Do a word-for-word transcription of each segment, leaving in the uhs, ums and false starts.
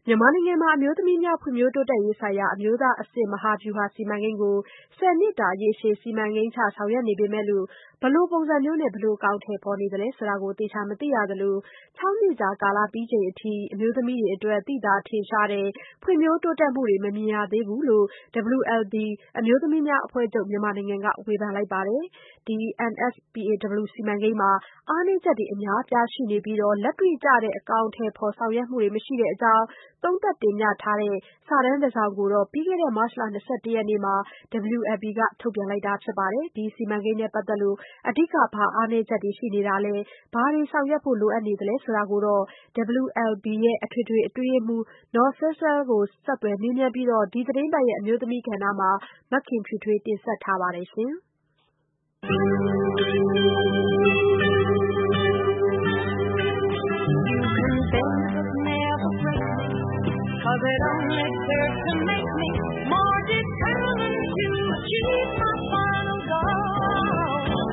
မြန်မာနိုင်ငံမှာအမျိုးသမီးများဖွံ့ဖြိုးတိုးတက်ရေးဆိုင်ရာအမျိုးသားအဆင့်မဟာဗျူဟာစီမံကိန်းကိုဆယ်နှစ်တာရေရှည်စီမံကိန်းချဆောင်ရွက်နေပေမဲ့လို့ဘယ်လိုပုံစံမျိုးနဲ့ဘယ်လိုအကောင်အထည်ဖော်နေသလဲဆိုတာကိုသေချာမသိရသလိုခြောက်နှစ်ကြာကာလပြီးချိန်အထိအမျိုးသမီးတွေအတွက်သိသာထင်ရှားတဲ့ဖွံ့ဖြိုးတိုးတက်မှုတွေမမြင်ရသေးဘူးလို့ ဒဗ္ဗလူ အယ်လ် ပီ အမျိုးသမီးများအဖွဲ့ချုပ်မြန်မာနိုင်ငံကဝေဖန်လိုက်ပါတယ်။ ဒီ အန် အက်ဖ် ပီ အေ ဒဗ္ဗလူ စီမံကိန်းမှာအားနည်းချက်တွေအများအပြားရှိနေပြီးလက်တွေ့ကျတဲ့အကောင်အထည်ဖော်ဆောင်ရွက်မှုတွေမရှိတဲ့အကြောင်းသုံးသပ်တင်ပြထားတဲ့စာတမ်းတစောင်ကိုတော့ပြီးခဲ့တဲ့မတ်လ ၂၁ ရက်နေ့မှာ ဒဗ္ဗလူ အယ်လ် ပီ ကထုတ်ပြန်လိုက်တာဖြစ်ပါတယ်။ ဒီစီမံကိန်းနဲ့ပတ်သက်လို့အဓိကဘာအားနည်းချက်တွေရှိနေတာလဲဘာတွေဆောင်ရွက်ဖို့လိုအပ်နေသလဲဆိုတာကိုတော့ ဒဗ္ဗလူ အယ်လ် ပီ ရဲ့အထွေထွေအတွင်းရေးမှူးနော်ဆဲဆဲကိုဆက်သွယ်မေးမြန်းပြီးဒီသီတင်းပတ်ရဲ့အမျိုးသမီးကဏ္ဍမှာ မခင်ဖြူထွေးကတင်ဆက်ထားပါတယ်ရှင်။ Cause it only serves to make me more determined to achieve my final goal.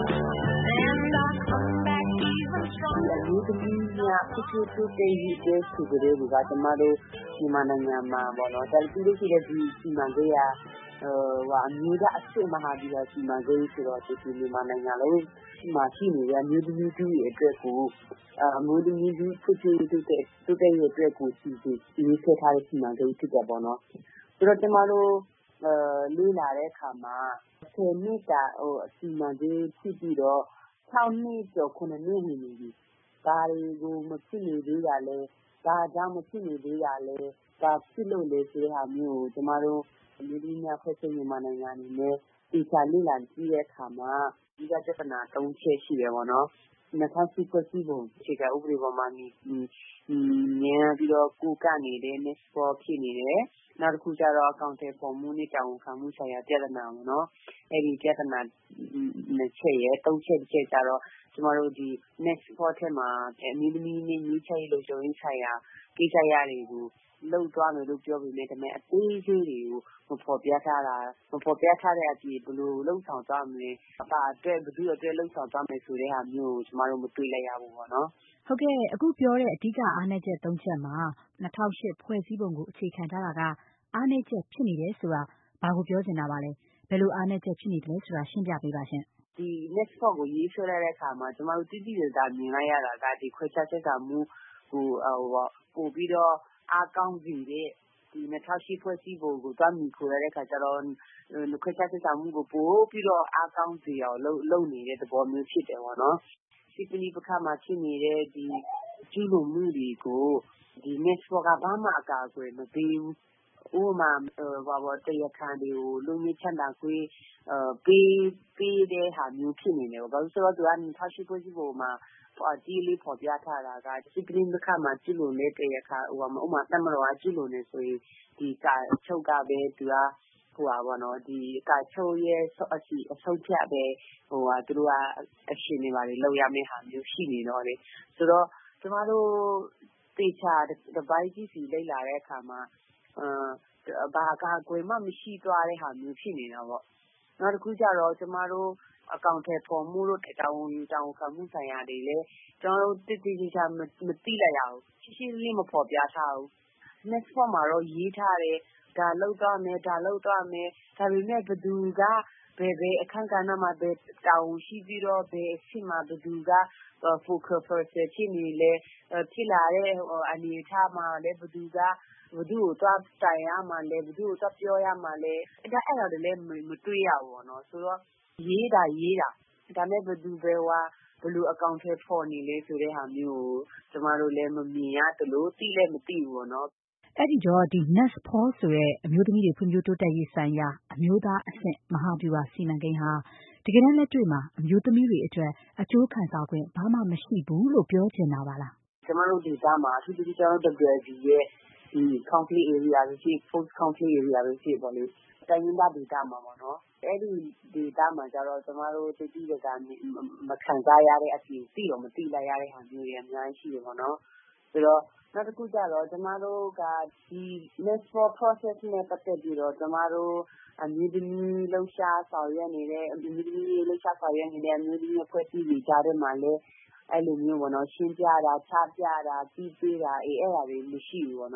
And I come back even stronger. ဒီအမျိုးသမီးများဖြစ်ဖြစ်တိုးတက်ရေးအတွက်ဆိုကြတဲ့ဒီကကျမတို့မြန်မာနိုင်ငံမှာပေါ့နော်ဒါပြီးလို့ရှိတဲ့ဒီစီမံကိန်းကဟိုဟာအမျိုးသားအဆင့်မဟာဗျူဟာစီမံကိန်းဆိုတော့ဒီမြန်မာနိုင်ငံလုံးမှာရှိနေတဲ့အမျိုးသမီးတွေအတွက်ကိုအမျိုးသမီးတွေဖြစ်ဖြစ်တိုးတက်တိုးတက်ရေးအတွက်ကိုစီစဉ်ရေးဆွဲထားတဲ့စီမံကိန်းဖြစ်တယ်ပေါ့နော်ဆိုတော့ကျမတို့အဲလေးလာတဲ့အခါမှာဆယ်နှစ်တာဟိုအစီအမံကိန်းဖြစ်ပြီးတော့၆နှစ်ကျော်ခုနှစ်နှစ်ဝင်နေပြီဒါတွေကိုမဖြစ်နေသေးတာလဲဒါကြောင့်မဖြစ်နေသေးတာလဲဒါဖြစ်လို့လေဆိုတဲ့ဟာမျိုးကိုကျမတို့လူကြီးများဖွဲ့စည်းမြန်မာနိုင်ငံအနေနဲ့ဒီချာလေးလာကြည့်တဲ့အခါမှာဒီကပြဿနာ၃ချက်ရှိတယ်ပေါ့နော်နှစ်ထောင်စုဖွဲ့စည်းပုံခြေကဥပဒေပေါ်မှာမြင်ပြီးတော့ကိုကနေတဲ့ next for ဖြစ်နေတယ်နောက်တစ်ခုကျတော့အကောင့်တွေပေါ်မှုနဲ့တာဝန်ခံမှုဆိုင်ရာပြဿနာပေါ့နော်အဲ့ဒီပြဿနာနှစ်ချက်ရဲ့သုံးချက်တစ်ချက်ကျတော့ကျမတို့ဒီ next for ထဲမှာအမျိုးသမီးနဲ့ညီချိတ်လို့ကြုံရဆိုင်ရာကိစ္စရတွေကိုလောက်သွားမယ်လို့ပြောပြီးမြဲတမ်းအသေးသေးတွေကိုမဖော်ပြထားတာမဖော်ပြထားတဲ့အပြင်ဘယ်လိုလုံဆောင်သွားမလဲအပါအတွက်ဘယ်သူအတွက်လုံဆောင်သွားမယ်ဆိုတဲ့ဟာမျိုးကိုကျမတို့မတွေ့လိုက်ရဘူးပေါ့နော်ဟုတ်ကဲ့အခုပြောတဲ့အဓိကအားနည်းချက်သုံးချက်မှာ၂၀၀၈ဖွဲ့စည်းပုံကိုအခြေခံထားတာကအားနည်းချက်ဖြစ်နေတယ်ဆိုတာဘာကိုပြောချင်တာပါလဲဘယ်လိုအားနည်းချက်ဖြစ်နေတယ်လဲဆိုတာရှင်းပြပေးပါရှင့်ဒီ next for ကိုရေးဆွဲလိုက်တဲ့အခါမှာကျမတို့တိတိကျကျမြင်လိုက်ရတာကဒီခွဲခြားချက်တာမှုဟိုဟိုပို့ပြီးတော့အားကောင်းစေတဲ့ဒီ၂၀၀၈ဖွဲ့စည်းပုံကိုတွားမြင်ခိုရတဲ့ခါကျတော့ခွဲခြားချက်တာမှုကိုပို့ပြီးတော့အားကောင်းစေအောင်လုပ်လုပ်နေတဲ့သဘောမျိုးဖြစ်တယ်ပေါ့နော်စီပလီပခါမှာဖြစ်နေတဲ့ဒီကျူးလွန်မှုတွေကိုဒီ next for ကဘာမှအကာအကွယ်မပေးဘူးဥပမာဘာပေါ်တရားခံတွေကိုလူမျိုးချမ်းသာခွေးပေးပေးတဲ့ဟာမျိုးဖြစ်နေတယ်ဘာလို့ဆိုတော့သူက၂၀၀၈ဖွဲ့စည်းပုံမှာအကြီးလေးဖော်ပြထားတာကစီပလီပခါမှာကျူးလွန်တဲ့တရားခံဥပမာဥပမာတမတော်ကကျူးလွန်နေဆိုရင်ဒီကာချုပ်ကပဲသူကဟိုပါဘောနော်ဒီကာချုပ်ရဲ့အစီအဆုံးဖြတ်ပဲဟိုဟာသူတို့ကအရှင်တွေပါလေလောက်ရမယ့်ဟာမျိုးရှိနေတော့လေဆိုတော့ကျမတို့တေချာတပိုင်းကြီးစီလိုက်လာတဲ့အခါမှာအာဘာကာကွယ်မှမရှိသွားတဲ့ဟာမျိုးဖြစ်နေတာပေါ့နောက်တစ်ခုကျတော့ကျမတို့အကောင့်ထဲပေါ်မှုလို့တောင်းဝန်တောင်းခံမှုဆိုင်ရာတွေလည်းကျွန်တော်တို့တိတိကျကျမသိလိုက်ရဘူးရှင်းရှင်းလေးမဖော်ပြထားဘူး next form မှာတော့ရေးထားတယ်ဒါလောက်တော့မယ်ဒါလောက်တော့မယ်ဒါပေမဲ့ဘယ်သူကဘယ်ဘယ်အခန်းကဏ္ဍမှာဘယ်တောင်းရှိပြီးတော့ဘယ်အဖြစ်မှာဘယ်သူက focal person ဖြစ်နေလဲဖြစ်လာတဲ့အနေအထားမှာလည်းဘယ်သူကဘယ်သူ့ကိုသွားတိုင်ရမှာလဲဘယ်သူ့ကိုသွားပြောရမှာလဲဒါအဲ့ဒါတွေလည်းမတွေ့ရဘူးပေါ့နော်ဆိုတော့ရေးတာရေးတာဒါနဲ့ဘယ်သူပဲဝါဘယ်လိုအကောင့်ထဲပေါ်နေလဲဆိုတဲ့ဟာမျိုးကိုကျမတို့လည်းမမြင်ရသလိုသိလည်းမသိဘူးပေါ့နော်အဲ့ဒီတော့ဒီ next for ဆိုတဲ့အမျိုးသမီးတွေဖွံ့ဖြိုးတိုးတက်ရေးဆိုင်ရာအမျိုးသားအဆင့်မဟာဗျူဟာစီမံကိန်းဟာတကယ်တမ်းလက်တွေ့မှာအမျိုးသမီးတွေအတွက်အကျိုးခံစား권ဘာမှမရှိဘူးလို့ပြောချင်တာပါလားကျမတို့ဒီသားမှာအထူးသဖြင့်ကျွန်တော်တို့ W L B ရဲ့ဒီ conflict area တွေဖြစ် post conflict area တွေဖြစ်ပေါ့လေတိုင်းရင်းသားဒေသမှာပေါ့နော်အဲ့ဒီဒေသမှာကျတော့ကျမတို့တိတိကျကျမခံစားရတဲ့အပြင်သိတော့မသိလိုက်ရတဲ့ဟာမျိုးတွေအများကြီးရှိတယ်ပေါ့နော်ဆိုတော့နောက်တစ်ခုကျတော့ကျမတို့ကဒီ next for process နဲ့ပတ်သက်ပြီးတော့ကျမတို့အမျိုးသမီးလှုပ်ရှားဆောင်ရွက်နေတဲ့အမျိုးသမီးလှုပ်ရှားဆောင်ရွက်နေတဲ့အမျိုးသမီးအဖွဲ့အစည်းတွေကြားထဲမှာလည်းအဲ့လိုမျိုးပေါ့နော်ရှင်းပြတာချပြတာပြီးပေးတာအေးအဲ့ဒါတွေမရှိဘူးပေါ့နော်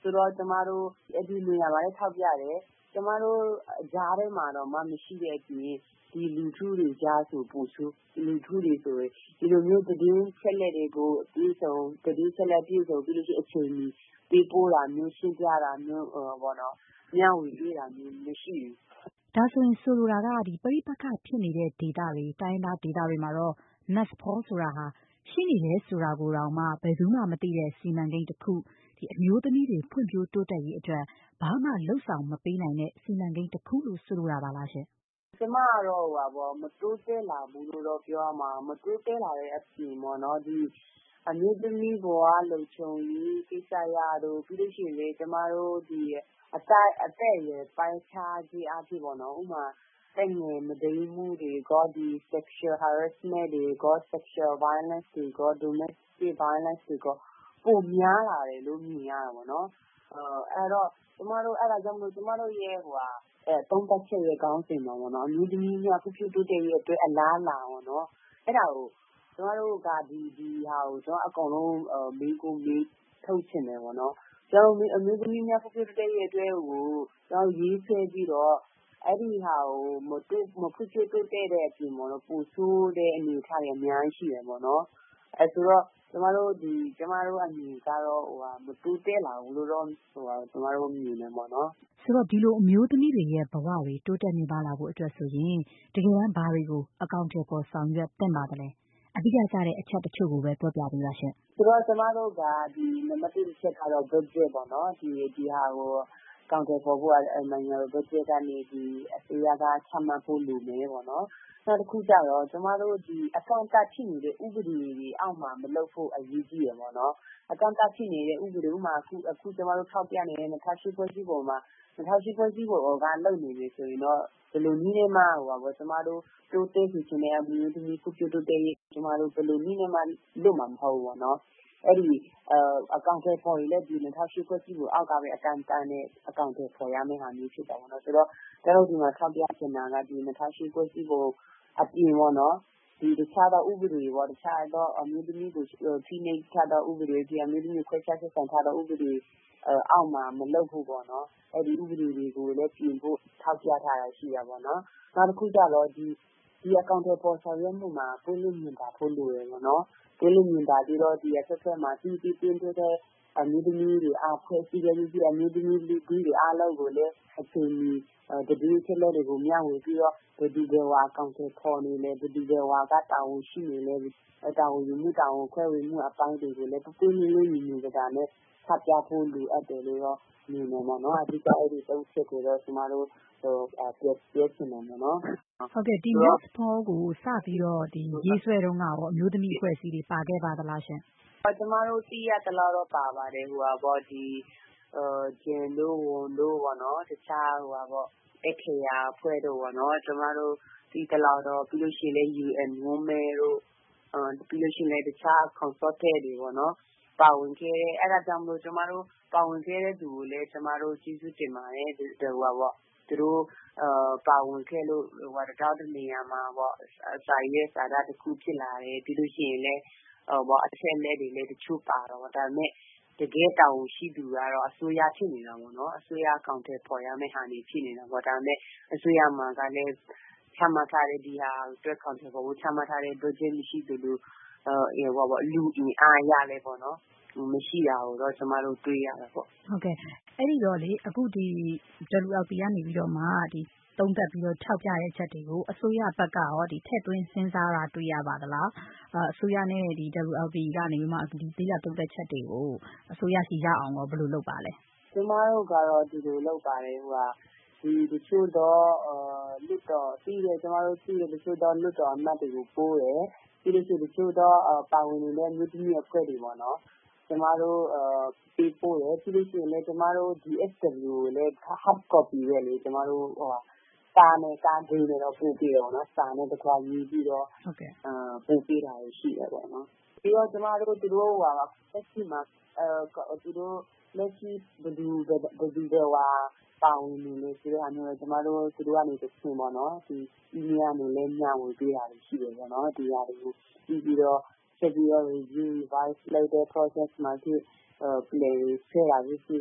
ဆိုတော့ကျမတို့ဒီနေရာမှာလည်းထောက်ပြတယ်ကျမတို့ကြားထဲမှာတော့မှမရှိတဲ့အပြင်ဒီလူထုတွေကြားဆိုပို့ဆိုလူထုတွေဆိုရင်ဒီလိုမျိုးသတင်းချက်လက်တွေကိုအပြည့်စုံသတင်းချက်လက်ပြည့်စုံပြီးလို့ရှိရင်အချိန်ကြီးပေးပို့တာမျိုးရှင်းပြတာမျိုးပေါ့နော်မျှဝေပေးတာမျိုးမရှိဘူးဒါဆိုရင်ဆိုလိုတာကဒီပရိပက္ခဖြစ်နေတဲ့ဒေသတွေတိုင်းဒေသဒေသတွေမှာတော့ NSPAW ဆိုတာဟာရှိနေတယ်ဆိုတာကိုတောင်မှဘယ်သူမှမသိတဲ့စီမံကိန်းတစ်ခုဒီအမျိုးသမီးတွေဖွံ့ဖြိုးတိုးတက်ရေးအတွက်ဘာမှလှုပ်ဆောင်မပေးနိုင်တဲ့စီမံကိန်းတစ်ခုလို့ဆိုလိုတာပါလားရှင်ကျမကတော့ဟိုပါမတိုးတက်လာဘူးလို့တော့ပြောရမှာမတိုးတက်လာတဲ့အပြင်ပေါ့နော်ဒီအမျိုးသမီးဘဝလုံခြုံရေးကိစ္စရတော့ပြီးလို့ရှိရင်လေကျမတို့ဒီအသက်အသက်ရပိုင်းခြားခြင်းအဖြစ်ပေါ့နော်ဥမာတဲ့ငယ်မဒိမှုတွေကိုဒီ sexual harassment တွေကို sexual violence တွေကို domestic violence တွေကိုပုံများလာတယ်လို့မြင်ရတာပေါ့နော်အဲအဲ့တော့ကျမတို့အဲ့ဒါကြောင့်မလို့ကျမတို့ရဲ့ဟိုဟာအဲသုံးသက်ချက်ရဲ့ကောင်းစင်ပါပေါ့နော်အမျိုးသမီးများဖျက်ဖျက်တိုးတက်ရဲ့အတွက်အလားလာပေါ့နော်အဲ့ဒါကိုကျမတို့ကဒီဒီဟာကိုကျွန်တော်အကုန်လုံးမေးကိုမေးထုတ်ချင်တယ်ပေါ့နော်ကျွန်တော်အမျိုးသမီးများဖျက်ဖျက်တိုးတက်ရဲ့အတွက်ကိုကျွန်တော်ရေးဆွဲပြီးတော့အဲ့ဒီဟာကိုမတူမဖျက်ဖျက်တိုးတက်တဲ့အပြင်ပေါ့နော်ပူဆိုးတဲ့အနေအထားတွေအများကြီးရှိတယ်ပေါ့နော်အဲဆိုတော့ကျမတို့ဒီကျမတို့အမြင်ကတော့ဟိုဟာမတူတက်လာဘူးလို့တော့ဟိုဟာကျမတို့မြင်နေပေါ့နော်ဆိုတော့ဒီလိုအမျိုးသမီးတွေရဲ့ဘဝတွေတိုးတက်နေပါလာဖို့အတွက်ဆိုရင်တကယ်တမ်းဘာတွေကိုအကောင့်တွေပေါ်ဆောင်ရွက်သင့်ပါသလဲအဓိကကျတဲ့အချက်တချို့ကိုပဲပြောပြပေးပါရှင်ဆိုတော့ကျမတို့ကဒီနံပါတ်တစ်ချက်ကတော့ budget ပေါ့နော်ဒီဒီဟာကိုကောင်တယ်ပေါ်ဖို့အမှန်ရော budget ကနေဒီအစိုးရကချမှတ်ဖို့လိုမယ်ပေါ့နော်နောက်တစ်ခုကျတော့ကျမတို့ဒီအကောင့်တက်ဖြစ်နေတဲ့ဥပဒေတွေအောက်မှာမလုပ်ဖို့အရေးကြီးရယ်ပေါ့နော်အကောင့်တက်ဖြစ်နေတဲ့ဥပဒေဥမှာအခုအခုကျမတို့ထောက်ပြနေတဲ့နှစ်ထောင်ရှစ်ဖွဲ့စည်းပုံမှာနှစ်ထောင်ရှစ်ဖွဲ့စည်းပုံကလုပ်နေပြီဆိုရင်တော့ဘယ်လိုနည်းနဲ့မှဟိုပါပေါ့ကျမတို့တိုးတက်စီခြင်းတဲ့အမျိုးသမီးခုပြုတိုးတက်ရေးကျမတို့ဘယ်လိုနည်းနဲ့မှလုပ်မှာမဟုတ်ဘူးပေါ့နော်အဲ့ဒီအကောင့်တွေပေါ်ရတဲ့ဒီနှစ်ထောင်ရှစ်ဖွဲ့စည်းပုံအောက်ကပဲအတန်းတန်းနဲ့အကောင့်တွေပေါ်ရမယ့်ဟာမျိုးဖြစ်တာပေါ့နော်ဆိုတော့ကျတော့ဒီမှာထောက်ပြချင်တာကဒီနှစ်ထောင်ရှစ်ဖွဲ့စည်းပုံအပြင်ပေါ့နော်ဒီတခြားသောဥပဒေပေါ့တခြားသောအမျိုးသမီးကိုဖိနှိပ်ထားသောဥပဒေဒီအမျိုးသမီးခွဲခြားဆက်ဆံထားသောဥပဒေအောက်မှာမလုပ်ဖို့ပေါ့နော်အဲ့ဒီဥပဒေတွေကိုလည်းပြင်ဖို့ထောက်ပြထားတာရှိတာပေါ့နော်နောက်တစ်ခုကျတော့ဒီဒီအကောင့်တွေပေါ်ဆောင်ရွက်မှုမှာပုံလို့မြင်တာဖို့လိုရယ်ပေါ့နော်ပုံလို့မြင်တာပြီးတော့ဒီအဆက်ဆက်မှာတီးတီးတင်းတဲ့အမျိုးသမီးတွေအားဖွဲ့စည်းရည်ကြီးအမျိုးသမီးလူကြီးတွေအားလုံးကိုလည်းအချိန်ကြီးတတိယချက်လက်တွေကိုမျှဝေပြီးတော့ဘယ်သူဘယ်ဝါအကောင့်တွေပေါ်နေလဲဘယ်သူဘယ်ဝါကတာဝန်ရှိနေလဲတာဝန်ယူမှုတာဝန်ခွဲဝေမှုအပိုင်းတွေကိုလည်းပုံလေးလေးမြင်မြင်ကြတာနဲ့ဖတ်ပြဖို့လိုအပ်တယ်လို့တော့မြင်နေမှာနော်အဓိကအဲ့ဒီသုံးချက်ကိုတော့ကျမတို့ဟိုပြောပြောချင်တယ်နော်ဟုတ်ကဲ့ဒီ NSPAW ကိုစပြီးတော့ဒီရေးဆွဲတုန်းကရောအမျိုးသမီးအဖွဲ့အစည်းတွေပါခဲ့ပါသလားရှင်ကျမတို့သိရတလားတော့ပါပါတယ်ဟိုပါပေါ့ဒီဂျင်တို့ဝန်တို့ပေါ့နော်တခြားဟိုပါပေါ့အခရာအဖွဲ့တို့ပေါ့နော်ကျမတို့ဒီတလားတော့ပြီးလို့ရှိရင်လည်း ယူအန် Women တို့အဲပြီးလို့ရှိရင်လည်းတခြား consultant တွေပေါ့နော်ပါဝင်ခဲ့တဲ့အဲ့ဒါကြောင့်မလို့ကျမတို့ပါဝင်ခဲ့တဲ့သူကိုလည်းကျမတို့ကျေးဇူးတင်ပါတယ်ဟိုပါပေါ့သူတို့ပါဝင်ခဲ့လို့ဟိုတော့တနေရာမှာပေါ့စာရေးစာသားတစ်ခုဖြစ်လာတယ်ပြီးလို့ရှိရင်လည်းဟိုပေါ့အချက်လက်တွေလည်းတချို့ပါတော့ဒါပေမဲ့တကယ်တောင်းရှိသူကတော့အစိုးရဖြစ်နေတာပေါ့နော်အစိုးရအကောင့်တွေပေါ်ရမယ့်ဟာနေဖြစ်နေတာပေါ့ဒါပေမဲ့အစိုးရမှာကလည်းချမှတ်ထားတဲ့ဒီဟာအတွက်ကောင်တွေပေါ်ချမှတ်ထားတဲ့ budget မရှိသလိုအဲဟိုပေါ့လူအင်အားရလဲပေါ့နော်မရှိတာကိုတော့ကျမတို့တွေ့ရတာပေါ့ဟုတ်ကဲ့အဲ့ဒီတော့လေအခုဒီ W L P ကနေပြီးတော့မှဒီသုံးသပ်ပြီးတော့ထောက်ပြတဲ့ချက်တွေကိုအစိုးရဘက်ကရောဒီထည့်သွင်းစဉ်းစားတာတွေ့ရပါသလားအစိုးရနဲ့ဒီ W L P ကနေပြီးမှအခုဒီသေးရသုံးသပ်ချက်တွေကိုအစိုးရစီရအောင်ရောဘယ်လိုလုပ်ပါလဲကျမတို့ကတော့ဒီလိုလုပ်ပါတယ်ဟိုဟာဒီတချို့တော့လွတ်တော်ပြီးတယ်ကျမတို့ပြီးတယ်တချို့တော့လွတ်တော်အမှတ်တွေကိုပိုးတယ်ပြီးလို့ရှိရင်တချို့တော့ပါဝင်နေတဲ့မြို့သမီးအဖွဲ့တွေပေါ့နော်ကျမတို့ပေးပို့တယ်ပြီးလို့ရှိရင်လည်းကျမတို့ D S W ကိုလည်း hard copy ပဲလေကျမတို့ဟိုစာနဲ့စာဒင်းနဲ့တော့ပို့ပေးတော့နော်စာနဲ့တခွာရေးပြီးတော့ဟုတ်ကဲ့အာပို့ပေးတာရှိတယ်ပေါ့နော်ပြီးတော့ကျမတို့သူတို့ဟိုဟာဆက်ရှိမှာအဲသူတို့လက်ရှိဘယ်သူဘယ်သူဘယ်ဝါပါဝင်နေလဲဆိုတဲ့အနေနဲ့ကျမတို့သူတို့ကနေတစ်ဆင့်ပေါ့နော်ဒီ email နဲ့လည်းညဝေပေးတာရှိတယ်ပေါ့နော်ဒီဟာတွေကိုပြီးပြီးတော့ဆက်ပြီးတော့ review revise လုပ်တဲ့ process မှာဖြစ် play ဆွဲတာဖြစ်ဖြစ်ထ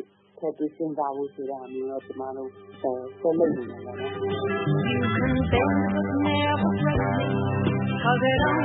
ထည့်သွင်းစဉ်းစားဖို့ဆိုတာမျိုးတော့ကျမတို့ဆက်လုပ်နေတယ်ပေါ့နော်